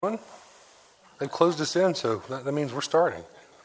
They've closed us in, so that means we're starting.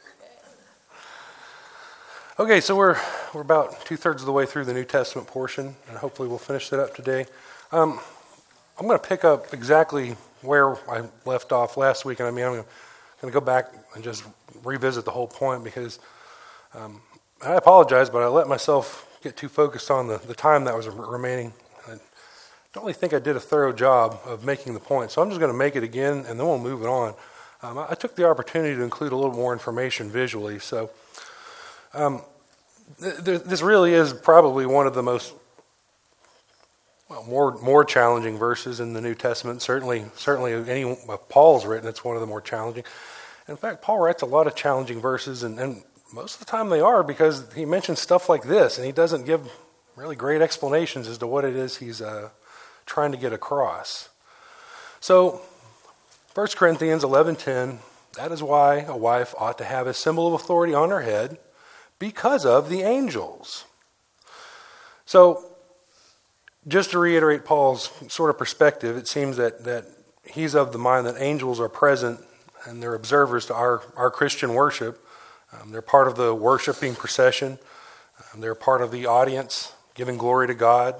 Okay, so we're about 2/3 of the way through the New Testament portion, and hopefully we'll finish that up today. I'm going to pick up exactly where I left off last week, and I'm going to go back and just revisit the whole point because I apologize, but I let myself get too focused on the time that was remaining. I don't really think I did a thorough job of making the point, so I'm just going to make it again, and then we'll move it on. I took the opportunity to include a little more information visually, so this really is probably one of the more challenging verses in the New Testament. Certainly any Paul's written, it's one of the more challenging. In fact, Paul writes a lot of challenging verses, and most of the time they are because he mentions stuff like this, and he doesn't give really great explanations as to what it is he's trying to get across. So, 1 Corinthians 11:10, that is why a wife ought to have a symbol of authority on her head because of the angels. So, just to reiterate Paul's sort of perspective, it seems that he's of the mind that angels are present and they're observers to our Christian worship. They're part of the worshiping procession. They're part of the audience giving glory to God.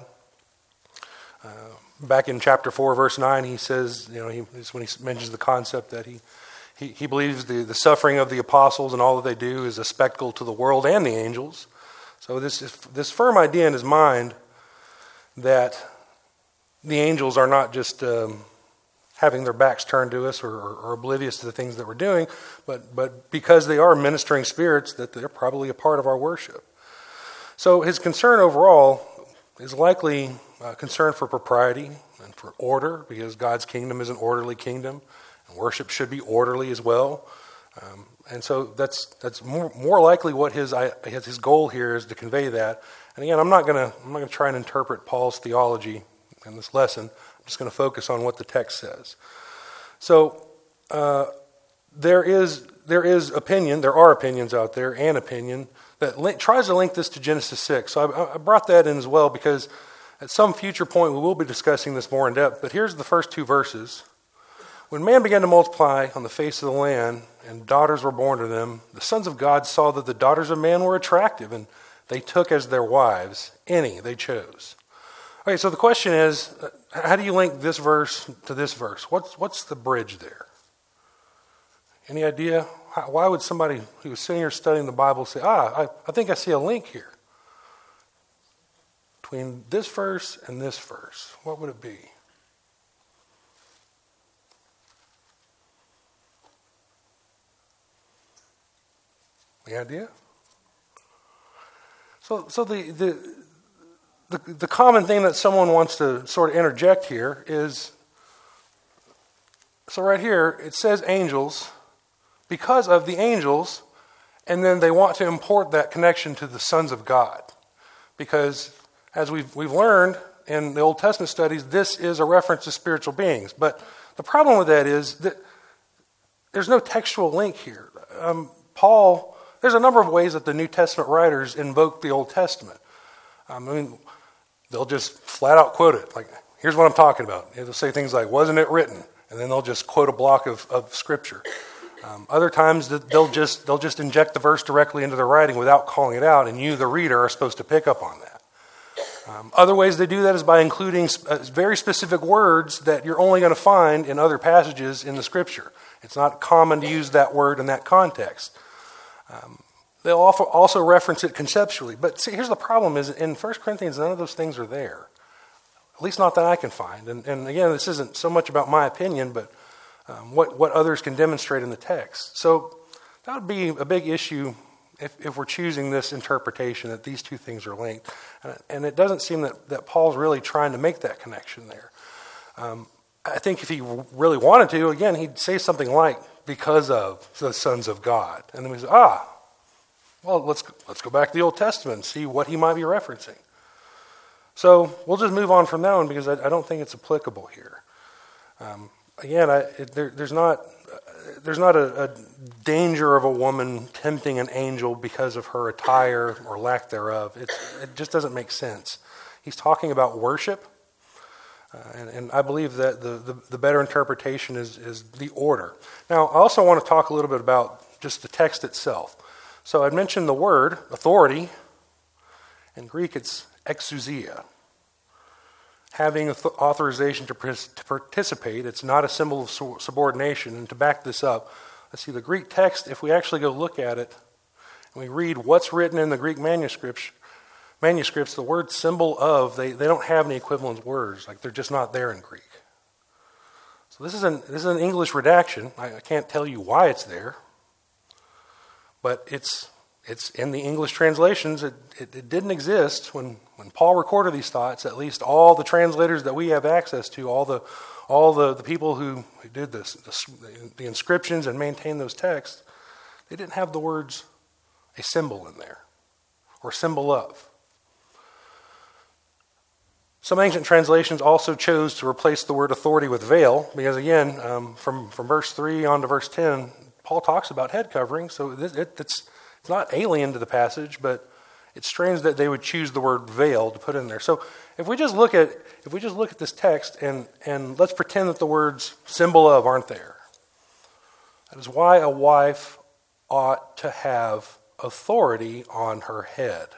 Back in chapter 4, verse 9, he says, it's when he mentions the concept that he believes the suffering of the apostles and all that they do is a spectacle to the world and the angels. So this firm idea in his mind that the angels are not just having their backs turned to us or oblivious to the things that we're doing, but because they are ministering spirits, that they're probably a part of our worship. So his concern overall is likely concern for propriety and for order, because God's kingdom is an orderly kingdom, and worship should be orderly as well. And so that's more likely what his goal here is to convey that. And again, I'm not going to try and interpret Paul's theology in this lesson. I'm just going to focus on what the text says. So there are opinions out there, an opinion that tries to link this to Genesis 6. So I brought that in as well because at some future point we will be discussing this more in depth. But here's the first two verses. When man began to multiply on the face of the land and daughters were born to them, the sons of God saw that the daughters of man were attractive, and they took as their wives any they chose. Okay, so the question is, how do you link this verse to this verse? What's the bridge there? Any idea? Why would somebody who was sitting here studying the Bible say, I think I see a link here between this verse and this verse? What would it be? Any idea? So the common thing that someone wants to sort of interject here is, so right here it says angels because of the angels, and then they want to import that connection to the sons of God, because as we've learned in the Old Testament studies, this is a reference to spiritual beings. But the problem with that is that there's no textual link here. There's a number of ways that the New Testament writers invoke the Old Testament. They'll just flat out quote it. Like, here's what I'm talking about. They'll say things like, wasn't it written? And then they'll just quote a block of scripture. Other times they'll just inject the verse directly into their writing without calling it out, and you, the reader, are supposed to pick up on that. Other ways they do that is by including very specific words that you're only going to find in other passages in the scripture. It's not common to use that word in that context. They'll also reference it conceptually. But see, here's the problem is in 1 Corinthians, none of those things are there. At least not that I can find. And again, this isn't so much about my opinion, but what others can demonstrate in the text. So that would be a big issue if we're choosing this interpretation that these two things are linked. And it doesn't seem that Paul's really trying to make that connection there. I think if he really wanted to, again, he'd say something like, because of the sons of God. And then we say, well, let's go back to the Old Testament and see what he might be referencing. So we'll just move on from that one because I don't think it's applicable here. Again, there's not a danger of a woman tempting an angel because of her attire or lack thereof. It just doesn't make sense. He's talking about worship. And I believe that the better interpretation is the order. Now, I also want to talk a little bit about just the text itself. So I mentioned the word authority. In Greek, it's exousia. Having authorization to participate. It's not a symbol of subordination. And to back this up, let's see, the Greek text, if we actually go look at it, and we read what's written in the Greek manuscripts, the word symbol of, they don't have any equivalent words. Like, they're just not there in Greek. So this is an English redaction. I can't tell you why it's there. But it's in the English translations. It didn't exist when Paul recorded these thoughts. At least all the translators that we have access to, all the people who did the inscriptions and maintained those texts, they didn't have the words a symbol in there or symbol of. Some ancient translations also chose to replace the word authority with veil, because again, from verse 3 on to verse 10, Paul talks about head covering, so it's not alien to the passage, but it's strange that they would choose the word veil to put in there. So if we just look at this text and let's pretend that the words symbol of aren't there. That is why a wife ought to have authority on her head.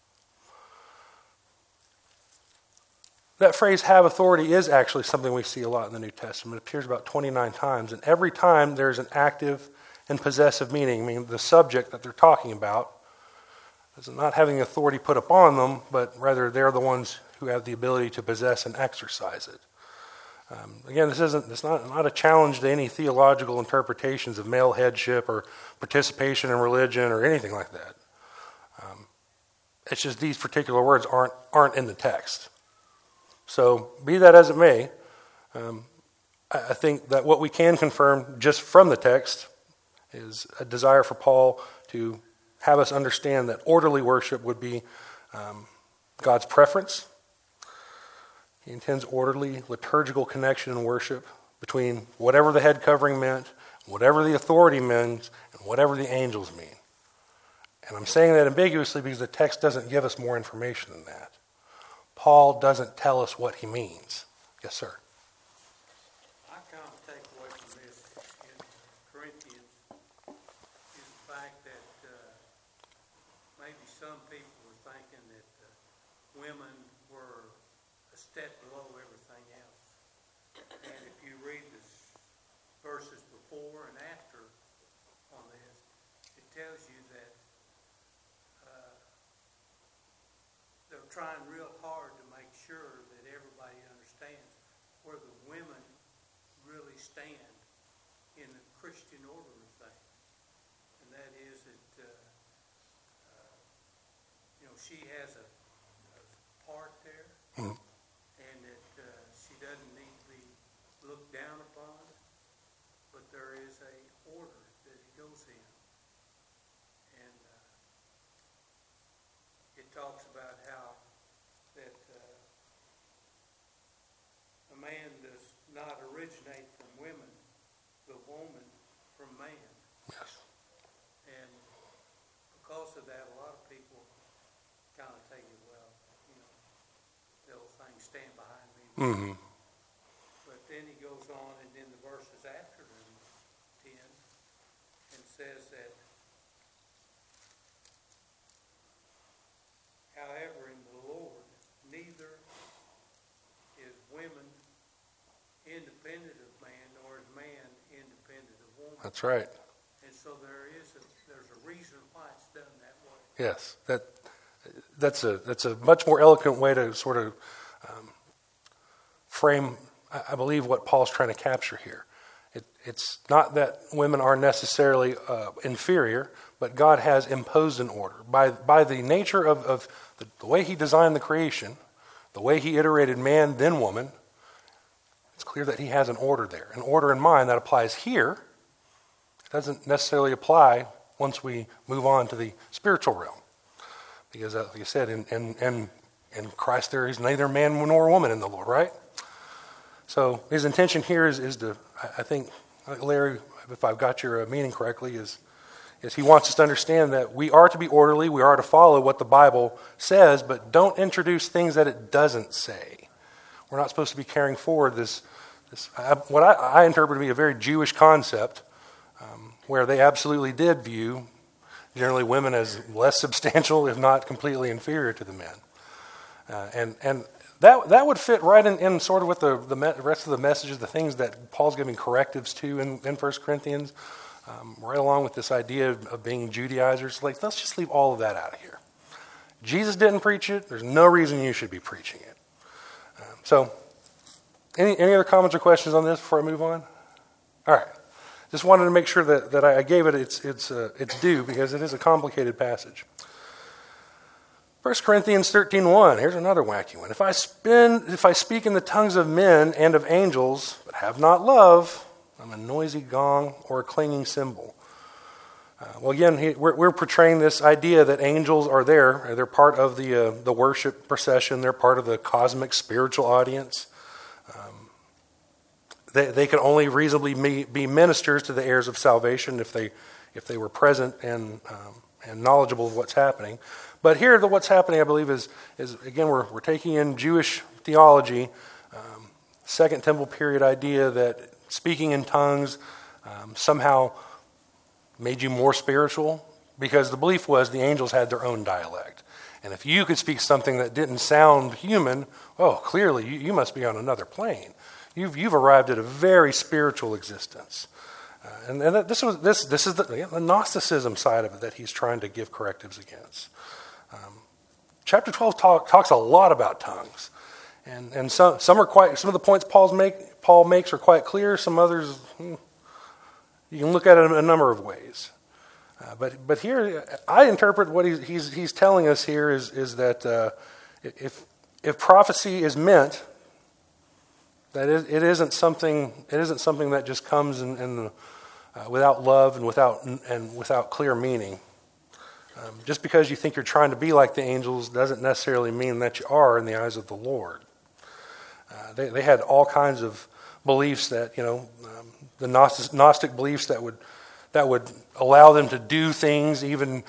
That phrase, have authority, is actually something we see a lot in the New Testament. It appears about 29 times, and every time there's an active and possessive meaning, meaning the subject that they're talking about is not having authority put upon them, but rather they're the ones who have the ability to possess and exercise it. Again, it's not a challenge to any theological interpretations of male headship or participation in religion or anything like that. It's just these particular words aren't in the text. So, be that as it may, I think that what we can confirm just from the text is a desire for Paul to have us understand that orderly worship would be God's preference. He intends orderly liturgical connection and worship between whatever the head covering meant, whatever the authority means, and whatever the angels mean. And I'm saying that ambiguously because the text doesn't give us more information than that. Paul doesn't tell us what he means. Yes, sir. I kind of take away from this in Corinthians is the fact that maybe some people were thinking that women were a step below everything else. And if you read the verses before and after on this, it tells you that they're trying real hard to make sure that everybody understands where the women really stand in the Christian order of things. And that is that, she has a part there, and that she doesn't need to be looked down upon, but there is a order that it goes in. And it talks about how that a man does not originate from women, the woman from man. Yes. And because of that, a lot of people kind of take it, well, the old thing, stand behind me. Mm-hmm. But then he goes on, and in the verses after them, 10, and says that, however, in the Lord, neither is women independent of man, nor is man independent of woman. That's right. And so there's a reason why it's done that way. Yes, that's a much more eloquent way to sort of frame, I believe, what Paul's trying to capture here. It's not that women are necessarily inferior, but God has imposed an order. By the nature of the way he designed the creation, the way he iterated man, then woman, it's clear that he has an order there. An order in mind that applies here. It doesn't necessarily apply once we move on to the spiritual realm. Because, like I said, in Christ there is neither man nor woman in the Lord, right? So his intention here is to, I think, Larry, if I've got your meaning correctly, is he wants us to understand that we are to be orderly, we are to follow what the Bible says, but don't introduce things that it doesn't say. We're not supposed to be carrying forward what I interpret to be a very Jewish concept, where they absolutely did view generally women as less substantial, if not completely inferior to the men. And that would fit right in sort of with the rest of the messages, the things that Paul's giving correctives to in 1 Corinthians, right along with this idea of being Judaizers. Like, let's just leave all of that out of here. Jesus didn't preach it. There's no reason you should be preaching it. So, any other comments or questions on this before I move on? All right. Just wanted to make sure that I gave it its due, because it is a complicated passage. 1 Corinthians 13:1. Here's another wacky one. If I speak in the tongues of men and of angels, but have not love, I'm a noisy gong or a clanging cymbal. Well, again, we're portraying this idea that angels are there. They're part of the worship procession. They're part of the cosmic spiritual audience. They can only reasonably be ministers to the heirs of salvation if they were present and knowledgeable of what's happening. But here, what's happening, I believe, is again, we're taking in Jewish theology, Second Temple period idea that speaking in tongues somehow made you more spiritual, because the belief was the angels had their own dialect. And if you could speak something that didn't sound human, clearly you must be on another plane. You've arrived at a very spiritual existence. And this is the Gnosticism side of it that he's trying to give correctives against. Chapter 12 talks a lot about tongues, and some of the points Paul makes are quite clear. Some others you can look at it in a number of ways. But here I interpret what he's telling us here is that if prophecy is meant, that it isn't something that just comes in without love and without clear meaning. Just because you think you're trying to be like the angels doesn't necessarily mean that you are in the eyes of the Lord. They had all kinds of beliefs that the Gnostic beliefs that would allow them to do things even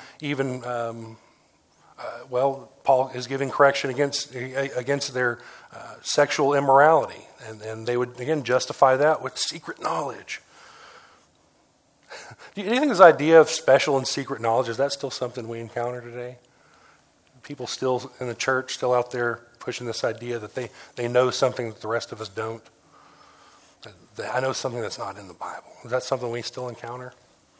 Paul is giving correction against their sexual immorality, and they would again justify that with secret knowledge. Do you think this idea of special and secret knowledge, is that still something we encounter today? People still in the church, still out there pushing this idea that they know something that the rest of us don't? I know something that's not in the Bible. Is that something we still encounter?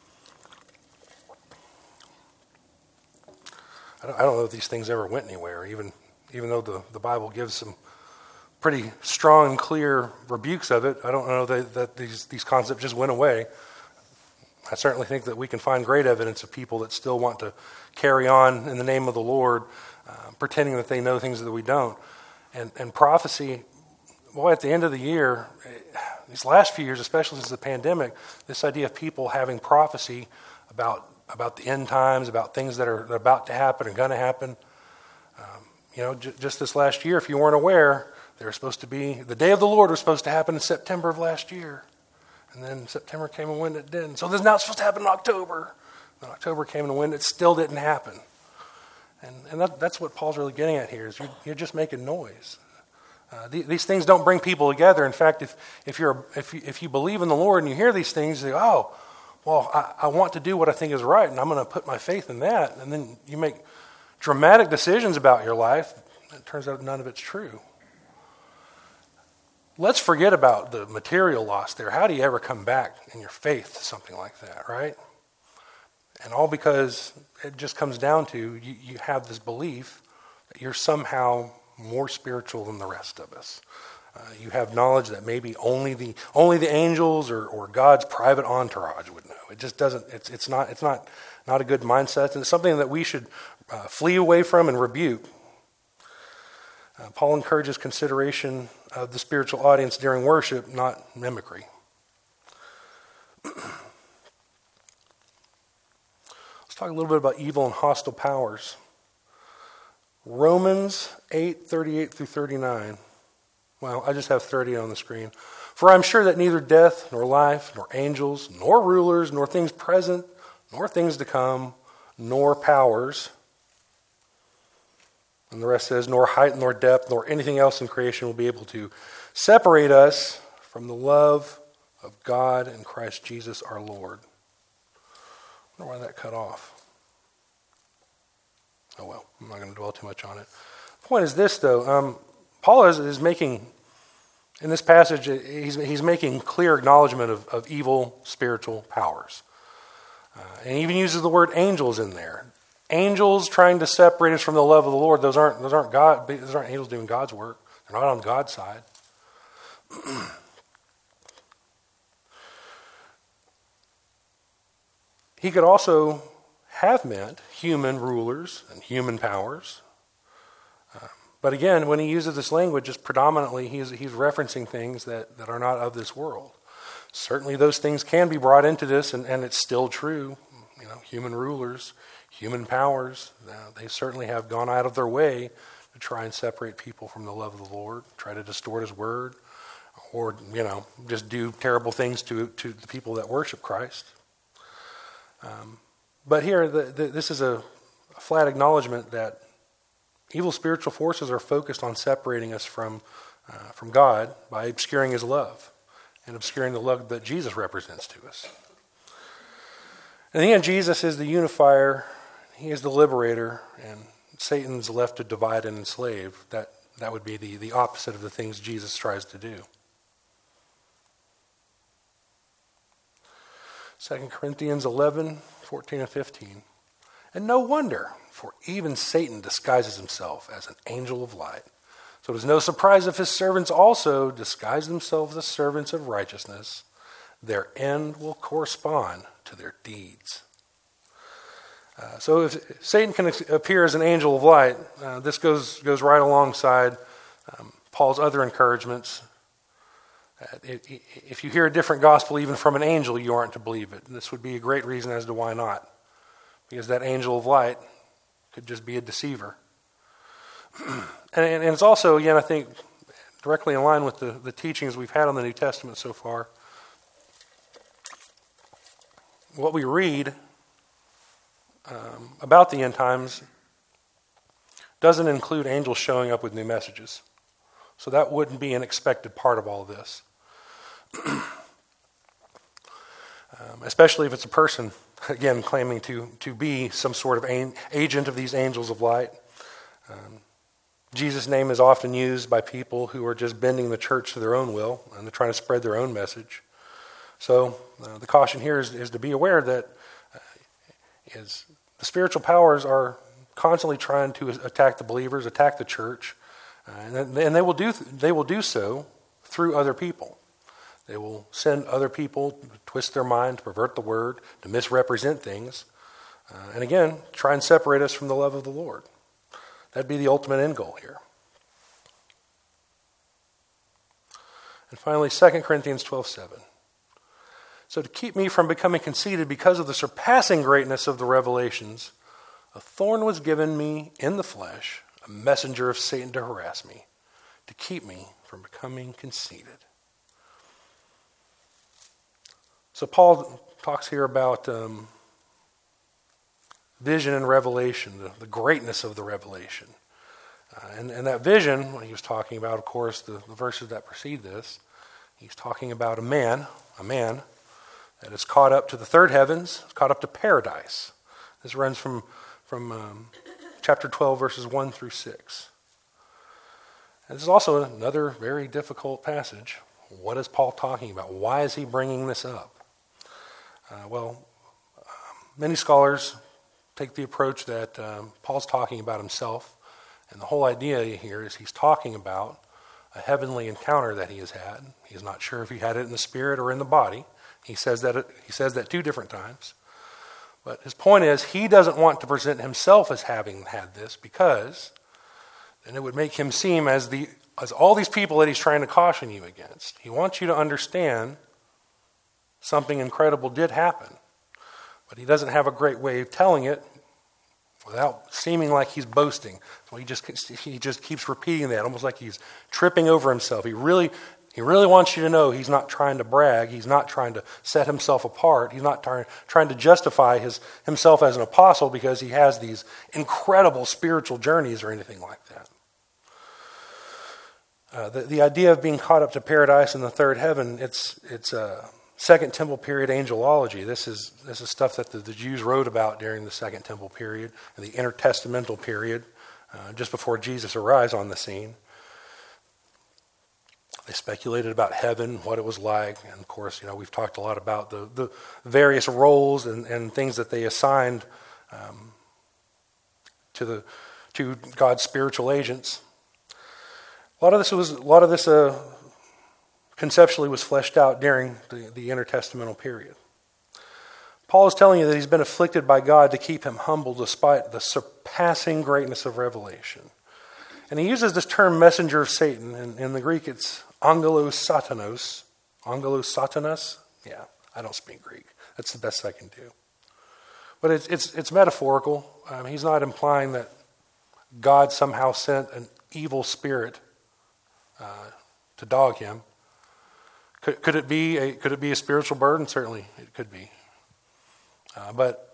I don't know if these things ever went anywhere, even though the Bible gives some pretty strong and clear rebukes of it. I don't know that these concepts just went away. I certainly think that we can find great evidence of people that still want to carry on in the name of the Lord, pretending that they know things that we don't. And prophecy, at the end of the year, these last few years, especially since the pandemic, this idea of people having prophecy about the end times, about things that are about to happen and going to happen. Just this last year, if you weren't aware, the day of the Lord was supposed to happen in September of last year. And then September came and went, it didn't. So this is now supposed to happen in October. Then October came and went, it still didn't happen. And that's what Paul's really getting at here, is you're just making noise. These things don't bring people together. In fact, if you believe in the Lord and you hear these things, you say, I want to do what I think is right, and I'm going to put my faith in that. And then you make dramatic decisions about your life, and it turns out none of it's true. Let's forget about the material loss there. How do you ever come back in your faith to something like that, right? And all because it just comes down to you have this belief that you're somehow more spiritual than the rest of us. You have knowledge that maybe only the angels or God's private entourage would know. It just doesn't. It's not a good mindset, and it's something that we should flee away from and rebuke. Paul encourages consideration of the spiritual audience during worship, not mimicry. Let's talk a little bit about evil and hostile powers. Romans 8:38 through 39. Well, I just have 30 on the screen. For I'm sure that neither death, nor life, nor angels, nor rulers, nor things present, nor things to come, nor powers. And the rest says, nor height, nor depth, nor anything else in creation will be able to separate us from the love of God and Christ Jesus our Lord. I wonder why that cut off. Oh well, I'm not going to dwell too much on it. The point is this, though. Paul is making, in this passage, he's making clear acknowledgement of evil spiritual powers. And he even uses the word angels in there. Angels trying to separate us from the love of the Lord. Those aren't God. Those aren't angels doing God's work. They're not on God's side. He could also have meant human rulers and human powers. But again, when he uses this language, it's predominantly he's referencing things that are not of this world. Certainly those things can be brought into this, and it's still true. Human rulers, human powers, they certainly have gone out of their way to try and separate people from the love of the Lord, try to distort his word, or, just do terrible things to the people that worship Christ. But here, this is a flat acknowledgement that evil spiritual forces are focused on separating us from God by obscuring his love and obscuring the love that Jesus represents to us. In the end, Jesus is the unifier, he is the liberator, and Satan's left to divide and enslave. That would be the opposite of the things Jesus tries to do. 2 Corinthians 11, 14 and 15. And no wonder, for even Satan disguises himself as an angel of light. So it is no surprise if his servants also disguise themselves as servants of righteousness. Their end will correspond to their deeds. So if Satan can appear as an angel of light, this goes right alongside Paul's other encouragements. If you hear a different gospel even from an angel, you aren't to believe it. And this would be a great reason as to why not. Because that angel of light could just be a deceiver. And it's also, again, I think, directly in line with the teachings we've had on the New Testament so far. What we read about the end times doesn't include angels showing up with new messages. So that wouldn't be an expected part of all of this. Especially if it's a person, again, claiming to be some sort of agent of these angels of light. Jesus' name is often used by people who are just bending the church to their own will, and they're trying to spread their own message. So the caution here is to be aware that the spiritual powers are constantly trying to attack the believers, attack the church, and they will do so through other people. They will send other people to twist their mind, to pervert the word, to misrepresent things, and again, try and separate us from the love of the Lord. That'd be the ultimate end goal here. And finally, 2 Corinthians 12:7. So to keep me from becoming conceited because of the surpassing greatness of the revelations, a thorn was given me in the flesh, a messenger of Satan to harass me, to keep me from becoming conceited. So Paul talks here about vision and revelation, the greatness of the revelation. And that vision, when he was talking about, of course, the verses that precede this, he's talking about a man that is caught up to the third heavens, caught up to paradise. This runs from chapter 12, verses 1 through 6. And this is also another very difficult passage. What is Paul talking about? Why is he bringing this up? Many scholars take the approach that Paul's talking about himself, and the whole idea here is he's talking about a heavenly encounter that he has had. He's not sure if he had it in the spirit or in the body. He says that 2 different times. But his point is he doesn't want to present himself as having had this, because then it would make him seem as all these people that he's trying to caution you against. He wants you to understand something incredible did happen, but he doesn't have a great way of telling it without seeming like he's boasting. So he just keeps repeating that, almost like he's tripping over himself. He really He really wants you to know he's not trying to brag. He's not trying to set himself apart. He's not trying to justify himself as an apostle because he has these incredible spiritual journeys or anything like that. The idea of being caught up to paradise in the third heaven, it's Second Temple period angelology. This is stuff that the Jews wrote about during the Second Temple period and the intertestamental period, just before Jesus arrives on the scene. They speculated about heaven, what it was like, and of course, we've talked a lot about the various roles and things that they assigned to God's spiritual agents. A lot of this conceptually was fleshed out during the intertestamental period. Paul is telling you that he's been afflicted by God to keep him humble despite the surpassing greatness of revelation. And he uses this term messenger of Satan. In the Greek, it's angelos satanos. Angelos satanas? Yeah, I don't speak Greek. That's the best I can do. But it's metaphorical. He's not implying that God somehow sent an evil spirit to dog him. Could it be a spiritual burden? Certainly, it could be. But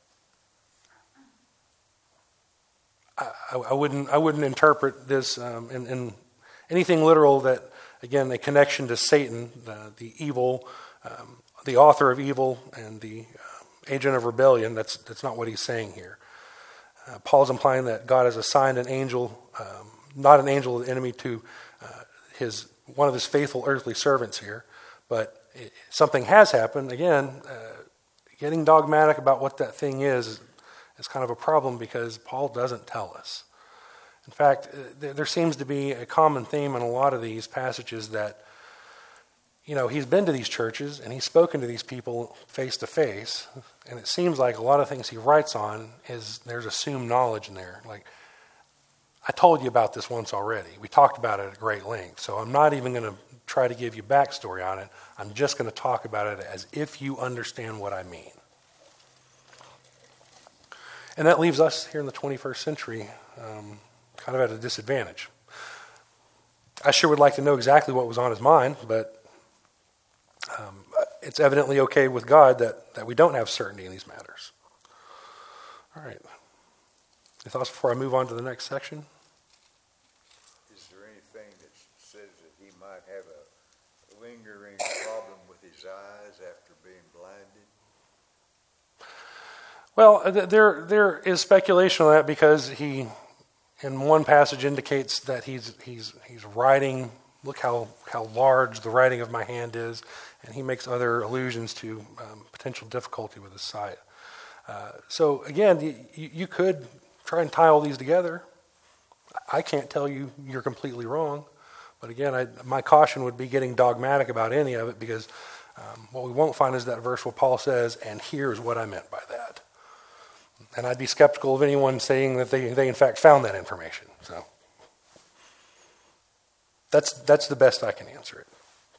I wouldn't interpret this in anything literal. That again, a connection to Satan, the evil, the author of evil, and the agent of rebellion. That's not what he's saying here. Paul's implying that God has assigned an angel, not an angel of the enemy, to one of his faithful earthly servants here. But something has happened. Again, getting dogmatic about what that thing is kind of a problem because Paul doesn't tell us. In fact, there seems to be a common theme in a lot of these passages that, he's been to these churches and he's spoken to these people face to face, and it seems like a lot of things he writes on there's assumed knowledge in there. Like, I told you about this once already. We talked about it at great length, so I'm not even going to try to give you backstory on it. I'm just going to talk about it as if you understand what I mean. And that leaves us here in the 21st century kind of at a disadvantage. I sure would like to know exactly what was on his mind, but it's evidently okay with God that we don't have certainty in these matters. All right. Any thoughts before I move on to the next section? Is there anything that says that he might have a lingering problem with his eyes after being blinded? Well, there is speculation on that because he, in one passage, indicates that he's writing. Look how large the writing of my hand is, and he makes other allusions to potential difficulty with his sight. So again, you could try and tie all these together. I can't tell you you're completely wrong, but again, my caution would be getting dogmatic about any of it because what we won't find is that verse where Paul says, "And here's what I meant by that." And I'd be skeptical of anyone saying that they in fact found that information. So that's the best I can answer it.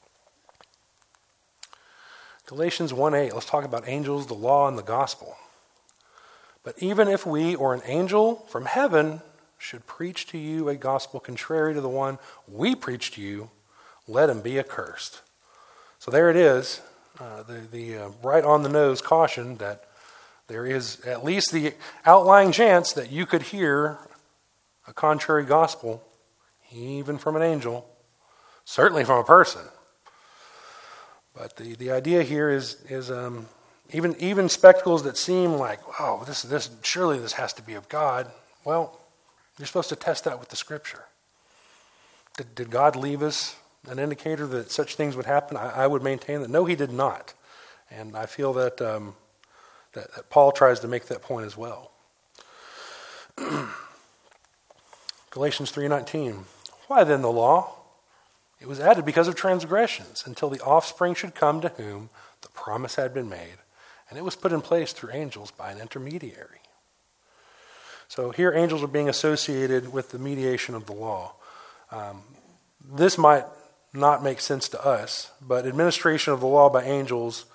Galatians 1:8, let's talk about angels, the law, and the gospel. But even if we or an angel from heaven should preach to you a gospel contrary to the one we preach to you, let him be accursed. So there it is, the right on the nose caution that there is at least the outlying chance that you could hear a contrary gospel, even from an angel, certainly from a person. But the idea here is even spectacles that seem like, oh, this surely this has to be of God. Well, you're supposed to test that with the Scripture. Did God leave us an indicator that such things would happen? I would maintain that no, he did not. And I feel that that Paul tries to make that point as well. Galatians 3:19. Why then the law? It was added because of transgressions, until the offspring should come to whom the promise had been made, and it was put in place through angels by an intermediary. So here angels are being associated with the mediation of the law. This might not make sense to us, but administration of the law by angels,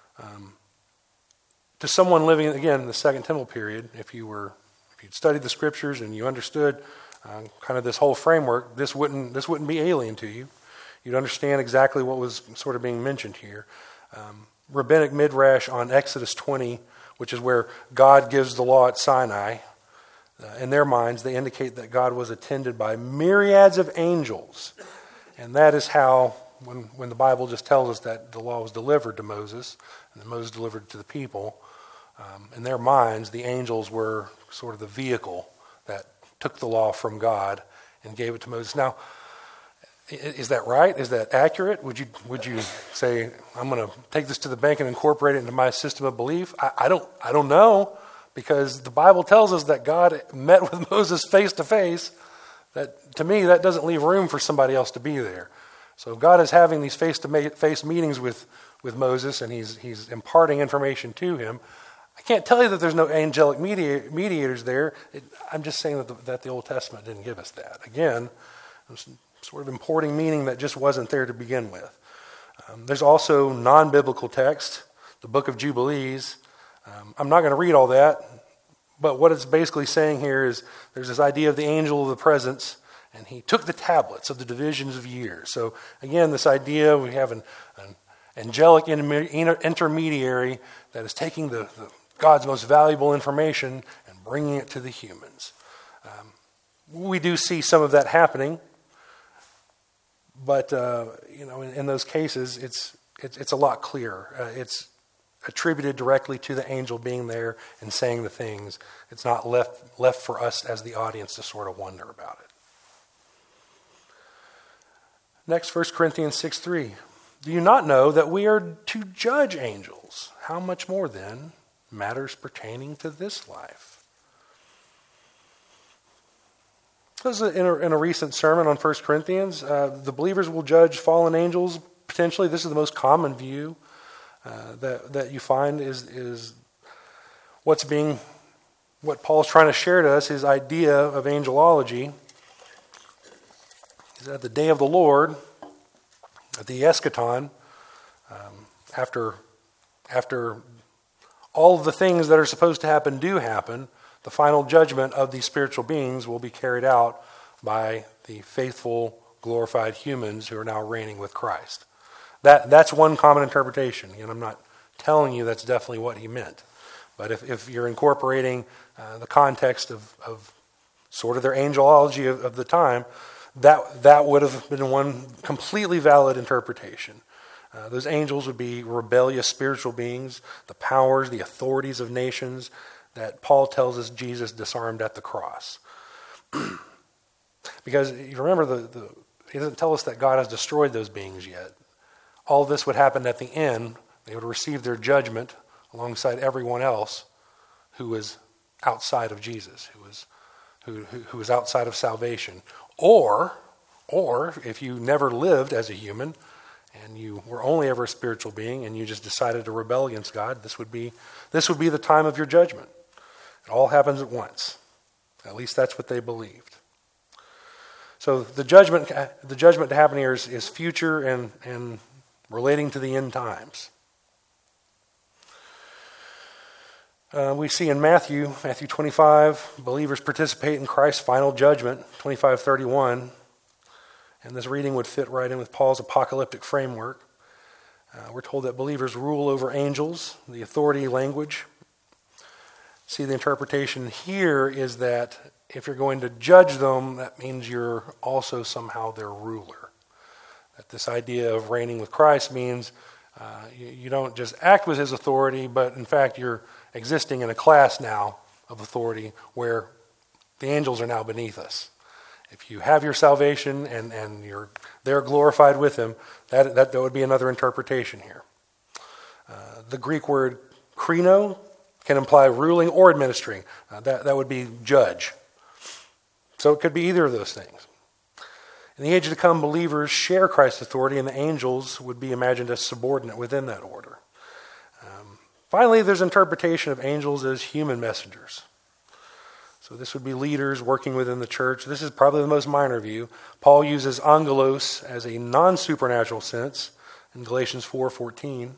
to someone living, again, in the Second Temple period, if you'd studied the Scriptures and you understood kind of this whole framework, this wouldn't be alien to you. you'd understand exactly what was sort of being mentioned here. Rabbinic midrash on Exodus 20, which is where God gives the law at Sinai, in their minds, they indicate that God was attended by myriads of angels. And that is how, when the Bible just tells us that the law was delivered to Moses, and then Moses delivered it to the people, in their minds, the angels were sort of the vehicle that took the law from God and gave it to Moses. Now, is that right? Is that accurate? Would you say, I'm going to take this to the bank and incorporate it into my system of belief? I don't know, because the Bible tells us that God met with Moses face to face. That, to me, that doesn't leave room for somebody else to be there. So God is having these face-to-face meetings with Moses, and he's imparting information to him. I can't tell you that there's no angelic mediators there. I'm just saying that the Old Testament didn't give us that. Again, there's sort of importing meaning that just wasn't there to begin with. There's also non-biblical text, the Book of Jubilees. I'm not going to read all that, but what it's basically saying here is there's this idea of the angel of the presence, and he took the tablets of the divisions of years. So again, this idea, we have an angelic intermediary that is taking the God's most valuable information and bringing it to the humans. We do see some of that happening, but in those cases, it's a lot clearer. It's attributed directly to the angel being there and saying the things. It's not left for us as the audience to sort of wonder about it. Next, 1 Corinthians 6:3. Do you not know that we are to judge angels? How much more then matters pertaining to this life? This is in a recent sermon on 1 Corinthians. The believers will judge fallen angels. Potentially, this is the most common view that you find is what Paul's trying to share to us, his idea of angelology. Is that the day of the Lord, at the eschaton, after all of the things that are supposed to happen do happen, the final judgment of these spiritual beings will be carried out by the faithful, glorified humans who are now reigning with Christ. That's one common interpretation. And I'm not telling you that's definitely what he meant. But if you're incorporating the context of sort of their angelology of the time, that would have been one completely valid interpretation. Those angels would be rebellious spiritual beings, the powers, the authorities of nations that Paul tells us Jesus disarmed at the cross. Because you remember, he doesn't tell us that God has destroyed those beings yet. All this would happen at the end. They would receive their judgment alongside everyone else who was outside of Jesus, who was outside of salvation. Or if you never lived as a human and you were only ever a spiritual being and you just decided to rebel against God, this would be the time of your judgment. It all happens at once. At least that's what they believed. So the judgment to happen here is future and relating to the end times. We see in Matthew 25, believers participate in Christ's final judgment, 25:31. And this reading would fit right in with Paul's apocalyptic framework. We're told that believers rule over angels, the authority language. See, the interpretation here is that if you're going to judge them, that means you're also somehow their ruler. That this idea of reigning with Christ means you don't just act with his authority, but in fact you're existing in a class now of authority where the angels are now beneath us. If you have your salvation and they're glorified with him, that would be another interpretation here. The Greek word krino can imply ruling or administering. That would be judge. So it could be either of those things. In the age to come, believers share Christ's authority, and the angels would be imagined as subordinate within that order. Finally, there's interpretation of angels as human messengers. So this would be leaders working within the church. This is probably the most minor view. Paul uses angelos as a non-supernatural sense in Galatians 4:14.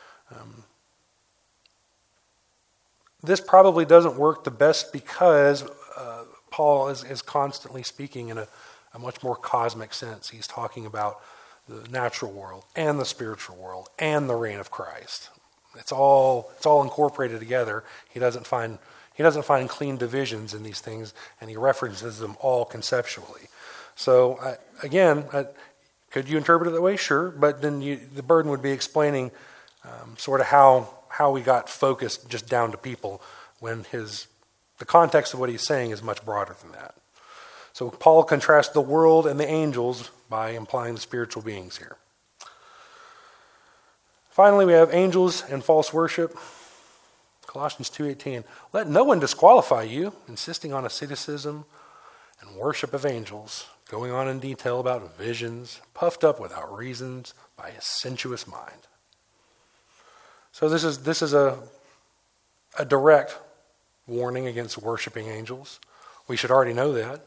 This probably doesn't work the best because Paul is constantly speaking in a much more cosmic sense. He's talking about the natural world and the spiritual world and the reign of Christ. It's all incorporated together. He doesn't find clean divisions in these things, and he references them all conceptually. So could you interpret it that way? Sure, but then the burden would be explaining sort of how we got focused just down to people when the context of what he's saying is much broader than that. So Paul contrasts the world and the angels by implying the spiritual beings here. Finally, we have angels and false worship. Colossians 2:18. Let no one disqualify you, insisting on asceticism and worship of angels, going on in detail about visions, puffed up without reasons by a sensuous mind. So this is a direct warning against worshiping angels. We should already know that.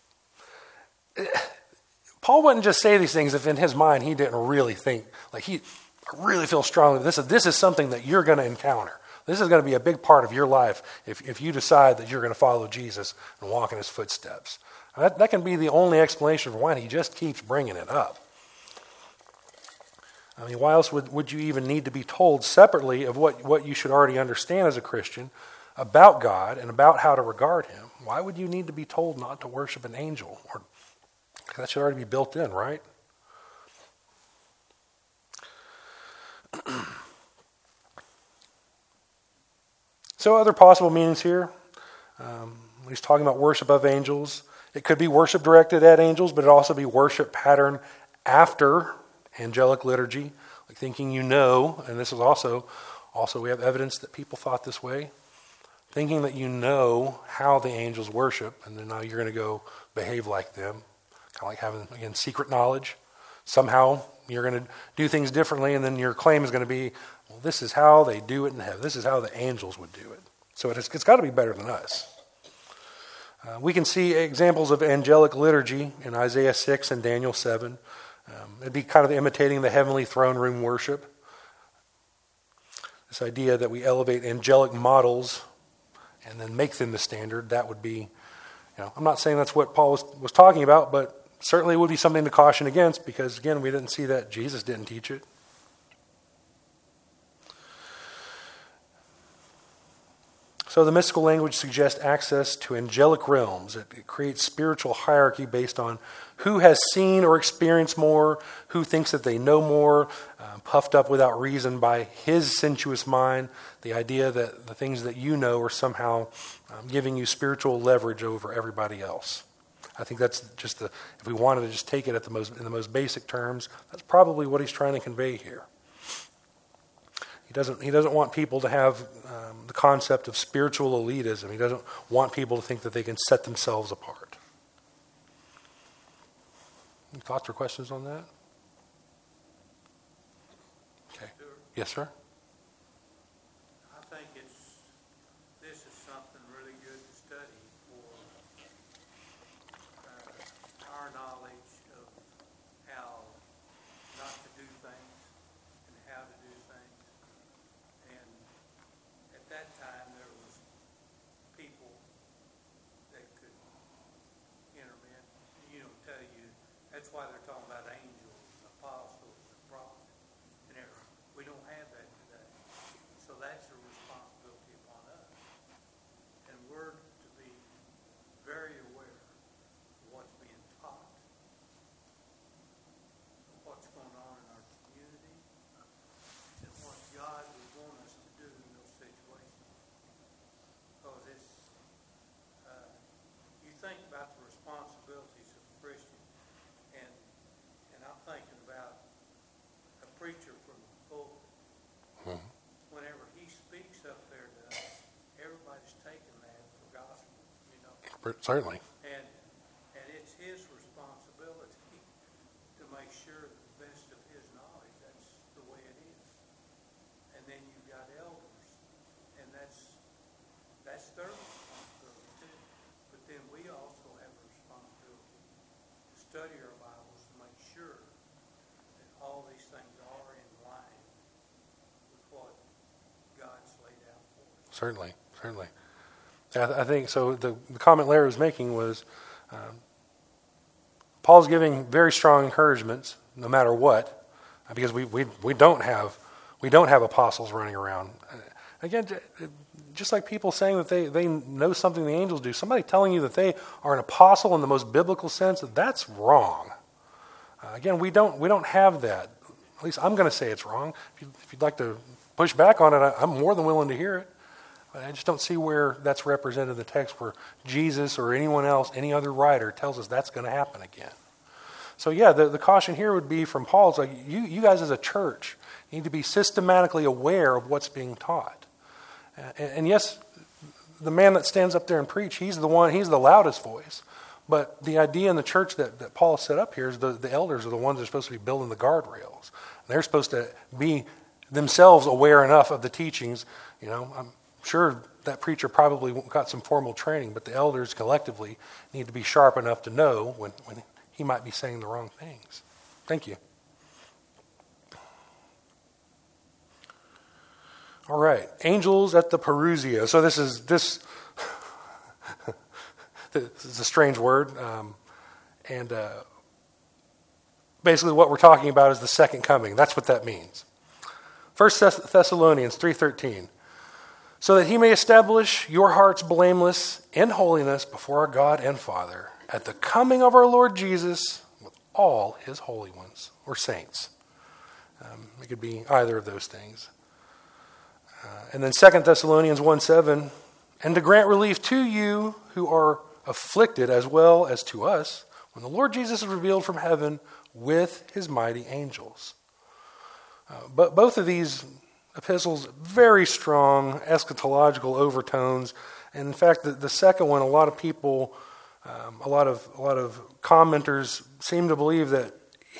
Paul wouldn't just say these things if in his mind he didn't really think, I really feel strongly this is something that you're going to encounter. This is going to be a big part of your life if you decide that you're going to follow Jesus and walk in his footsteps. That can be the only explanation for why he just keeps bringing it up. I mean, why else would you even need to be told separately of what you should already understand as a Christian about God and about how to regard him? Why would you need to be told not to worship an angel? Or that should already be built in, right? So other possible meanings here. When he's talking about worship of angels, it could be worship directed at angels, but it also be worship pattern after angelic liturgy, like thinking and this is also we have evidence that people thought this way, thinking that you know how the angels worship, and then now you're going to go behave like them, kind of like having, again, secret knowledge. Somehow you're going to do things differently, and then your claim is going to be, well, this is how they do it in heaven. This is how the angels would do it. So it's got to be better than us. We can see examples of angelic liturgy in Isaiah 6 and Daniel 7. It'd be kind of imitating the heavenly throne room worship. This idea that we elevate angelic models and then make them the standard, that would be, I'm not saying that's what Paul was talking about, but certainly it would be something to caution against because, again, we didn't see that. Jesus didn't teach it. So the mystical language suggests access to angelic realms. It creates spiritual hierarchy based on who has seen or experienced more, who thinks that they know more, puffed up without reason by his sensuous mind. The idea that the things that you know are somehow giving you spiritual leverage over everybody else. I think that's just if we wanted to just take it in the most basic terms, that's probably what he's trying to convey here. He doesn't want people to have the concept of spiritual elitism. He doesn't want people to think that they can set themselves apart. Any thoughts or questions on that? Okay. Yes, sir? I think this is something really good to study for our knowledge of how not to do things and how to do things. And at that time, there was people that could intervene, tell you. That's why they're talking about angels, apostles, and prophets, and everything. We don't have that today. So that's a responsibility upon us. And we're to be very aware of what's being taught, what's going on in our community, and what God would want us to do in those situations. Because you think about the responsibilities of a Christian, and I'm thinking about a preacher from the pulpit. Mm-hmm. Whenever he speaks up there to us, everybody's taking that for gospel, Certainly. And it's his responsibility to make sure to the best of his knowledge that's the way it is. And then you've got elders, and that's their responsibility too. But then we also have a responsibility to study our Bibles to make sure that all these things are in line with what God's laid out for us. Certainly. I think so. The comment Larry was making was Paul's giving very strong encouragements no matter what, because we don't have apostles running around. Again, just like people saying that they know something the angels do, somebody telling you that they are an apostle in the most biblical sense, that's wrong. Again, we don't have that. At least I'm going to say it's wrong. If you'd like to push back on it, I'm more than willing to hear it. But I just don't see where that's represented in the text where Jesus or anyone else, any other writer, tells us that's going to happen again. So yeah, the caution here would be from Paul, it's like you guys as a church need to be systematically aware of what's being taught. And yes, the man that stands up there and preach, he's the loudest voice. But the idea in the church that Paul set up here is the elders are the ones that are supposed to be building the guardrails. They're supposed to be themselves aware enough of the teachings. I'm sure that preacher probably got some formal training, but the elders collectively need to be sharp enough to know when he might be saying the wrong things. Thank you. All right, angels at the Parousia. So this is a strange word, and basically what we're talking about is the second coming. That's what that means. 1 Thessalonians 3:13. So that he may establish your hearts blameless in holiness before our God and Father at the coming of our Lord Jesus with all his holy ones, or saints. It could be either of those things. And then 2 Thessalonians 1:7, and to grant relief to you who are afflicted as well as to us when the Lord Jesus is revealed from heaven with his mighty angels. But both of these epistles, very strong eschatological overtones. And in fact, the second one, a lot of people, a lot of commenters seem to believe that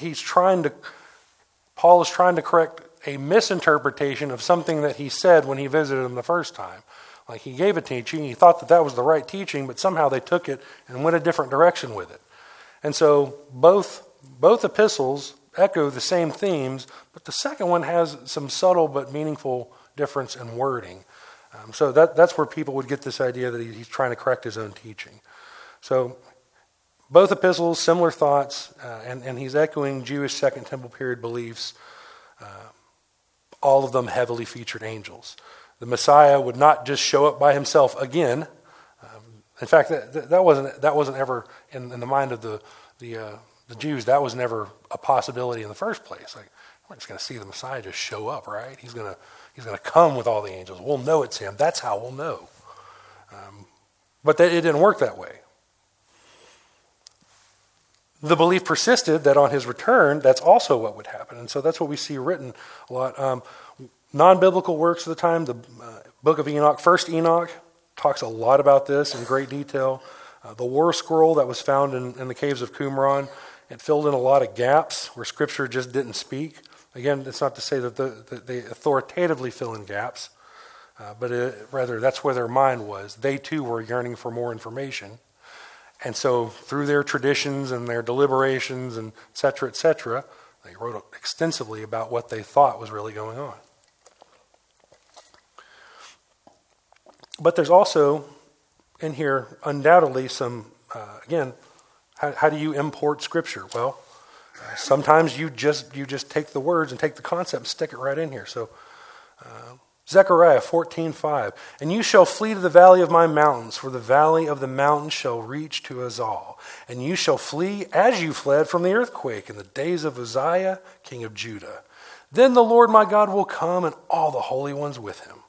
Paul is trying to correct a misinterpretation of something that he said when he visited them the first time. Like he gave a teaching, he thought that was the right teaching, but somehow they took it and went a different direction with it. And so both epistles echo the same themes, but the second one has some subtle but meaningful difference in wording. So that's where people would get this idea that he's trying to correct his own teaching. So both epistles, similar thoughts, and he's echoing Jewish Second Temple period beliefs. All of them heavily featured angels. The Messiah would not just show up by himself again. In fact, that wasn't ever in the mind of the Jews. That was never a possibility in the first place. Like, we're just going to see the Messiah just show up, right? He's going to come with all the angels. We'll know it's him. That's how we'll know. But it didn't work that way. The belief persisted that on his return, that's also what would happen. And so that's what we see written a lot. Non-biblical works of the time, the book of Enoch, First Enoch, talks a lot about this in great detail. The war scroll that was found in the caves of Qumran, it filled in a lot of gaps where Scripture just didn't speak. Again, it's not to say that they authoritatively fill in gaps, but rather that's where their mind was. They too were yearning for more information. And so through their traditions and their deliberations and et cetera, they wrote extensively about what they thought was really going on. But there's also in here undoubtedly some, again, how do you import Scripture? Well, sometimes you just take the words and take the concept and stick it right in here. So Zechariah 14:5, and you shall flee to the valley of my mountains, for the valley of the mountains shall reach to Azal. And you shall flee as you fled from the earthquake in the days of Uzziah, king of Judah. Then the Lord my God will come, and all the holy ones with him.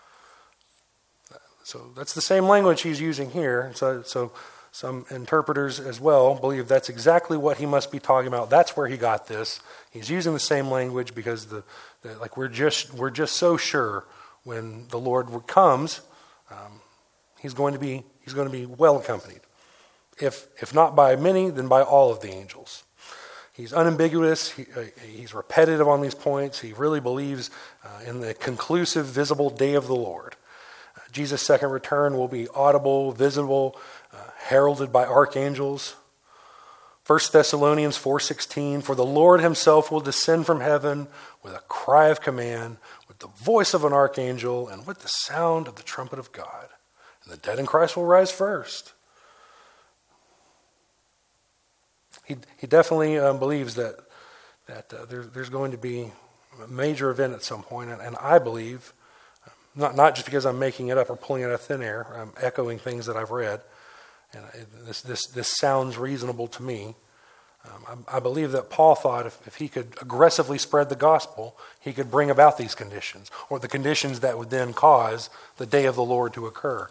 So that's the same language he's using here. So some interpreters as well believe that's exactly what he must be talking about. That's where he got this. He's using the same language because we're just so sure when the Lord comes, he's going to be well accompanied. If not by many, then by all of the angels. He's unambiguous. He's repetitive on these points. He really believes in the conclusive, visible day of the Lord. Jesus' second return will be audible, visible, heralded by archangels. 1 Thessalonians 4:16, for the Lord himself will descend from heaven with a cry of command, with the voice of an archangel, and with the sound of the trumpet of God. And the dead in Christ will rise first. He definitely believes that that there's going to be a major event at some point, and I believe, not just because I'm making it up or pulling it out of thin air, I'm echoing things that I've read, and this sounds reasonable to me. I believe that Paul thought if he could aggressively spread the gospel, he could bring about these conditions, or the conditions that would then cause the day of the Lord to occur.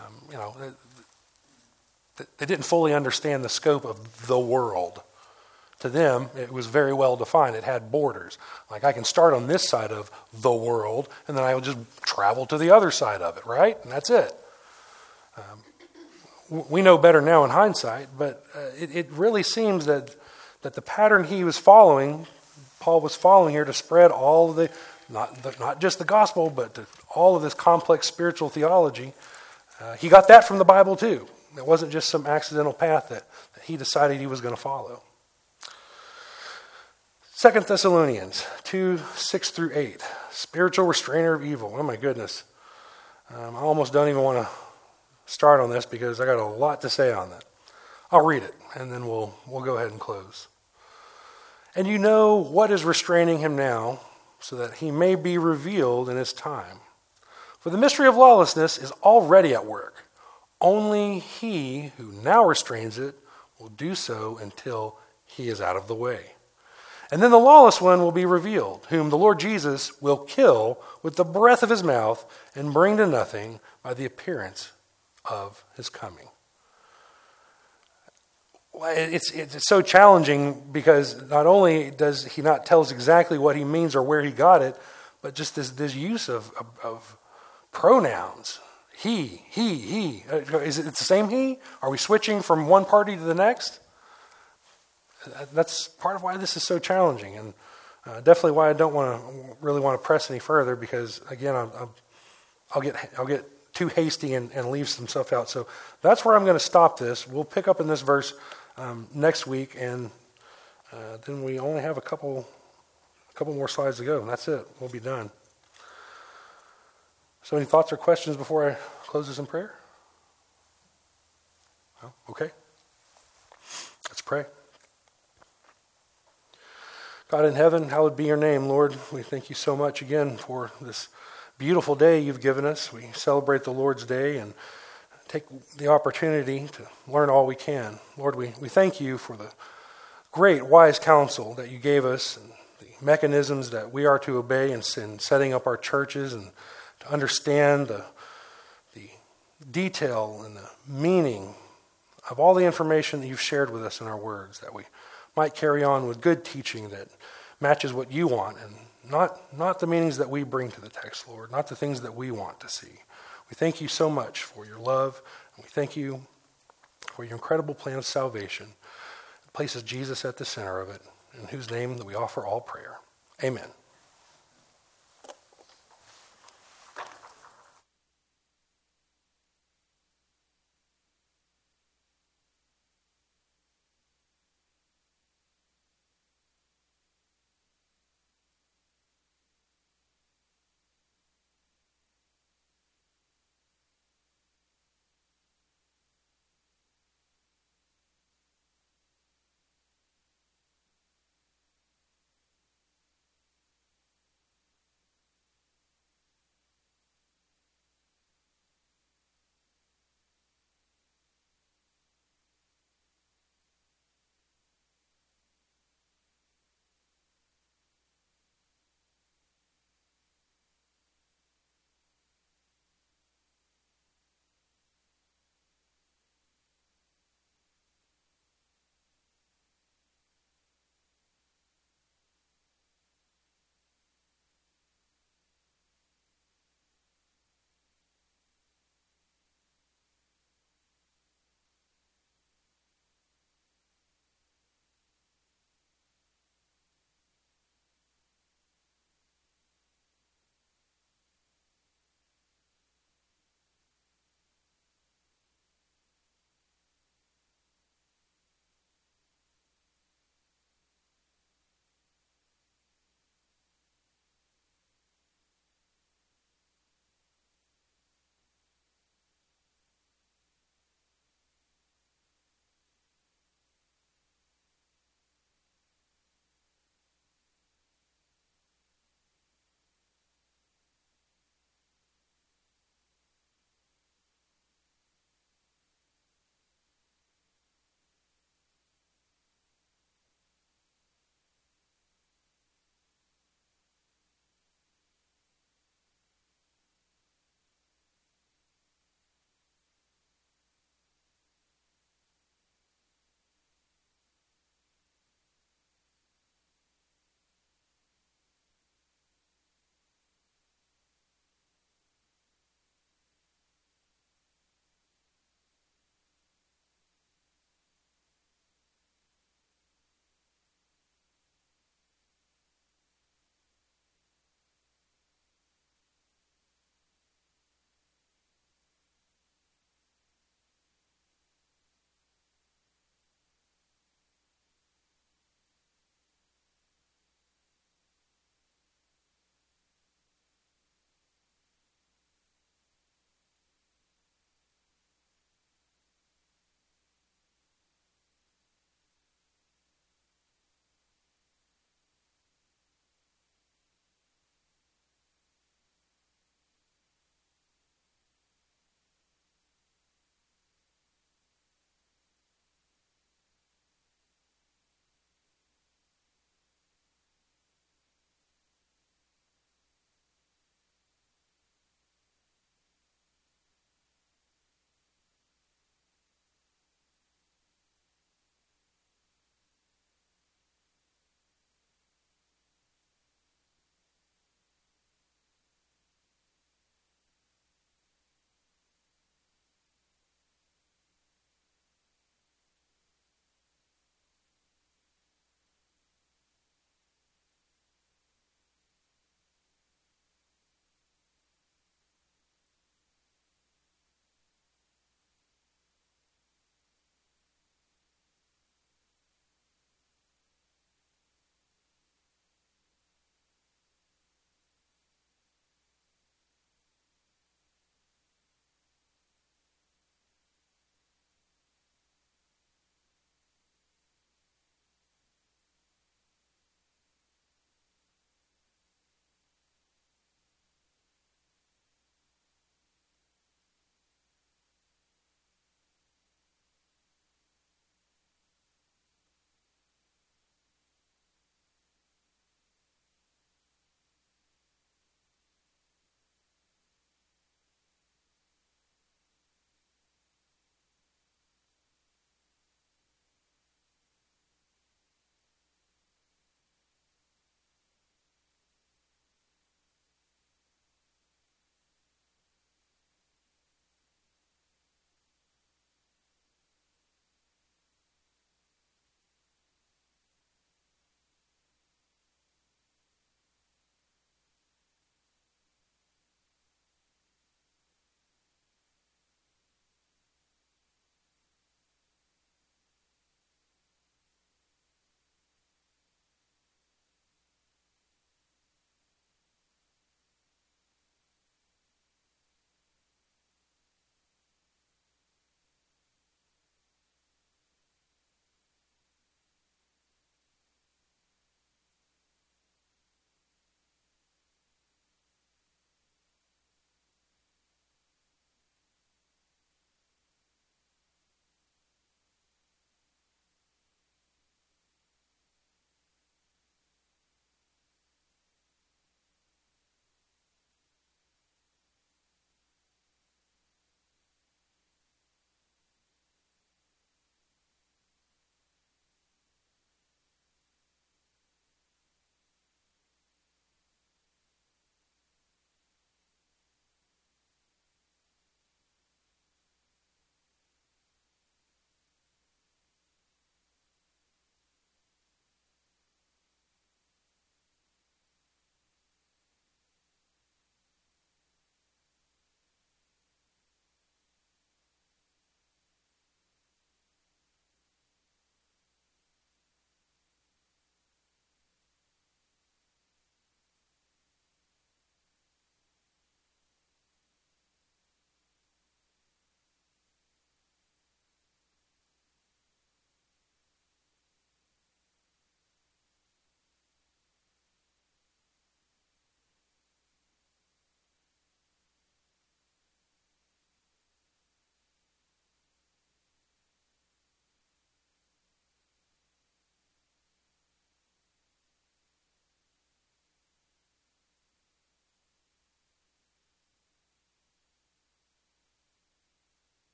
They didn't fully understand the scope of the world. To them, it was very well defined. It had borders. Like, I can start on this side of the world, and then I will just travel to the other side of it, right? And that's it. We know better now in hindsight, but it really seems that the pattern he was following, Paul was following here to spread all of the, not just the gospel, but all of this complex spiritual theology. He got that from the Bible too. It wasn't just some accidental path that he decided he was going to follow. 2 Thessalonians 2, 6 through 8. Spiritual restrainer of evil. Oh my goodness. I almost don't even want to start on this because I got a lot to say on that. I'll read it and then we'll go ahead and close. And you know what is restraining him now, so that he may be revealed in his time. For the mystery of lawlessness is already at work. Only he who now restrains it will do so until he is out of the way. And then the lawless one will be revealed, whom the Lord Jesus will kill with the breath of his mouth and bring to nothing by the appearance of his coming. It's so challenging because not only does he not tell us exactly what he means or where he got it, but just this use of pronouns. He. Is it the same he? Are we switching from one party to the next? That's part of why this is so challenging, and definitely why I don't really want to press any further, because again, I'll get too hasty and leave some stuff out. So that's where I'm going to stop this. We'll pick up in this verse next week, and then we only have a couple more slides to go, and that's it. We'll be done. So any thoughts or questions before I close this in prayer? No? Okay. Let's pray. God in heaven, hallowed be your name, Lord. We thank you so much again for this beautiful day you've given us. We celebrate the Lord's Day and take the opportunity to learn all we can. Lord, we thank you for the great, wise counsel that you gave us and the mechanisms that we are to obey in setting up our churches, and to understand the detail and the meaning of all the information that you've shared with us in our words, that we might carry on with good teaching that matches what you want, and not the meanings that we bring to the text, Lord, not the things that we want to see. We thank you so much for your love, and we thank you for your incredible plan of salvation. It places Jesus at the center of it, in whose name that we offer all prayer. Amen.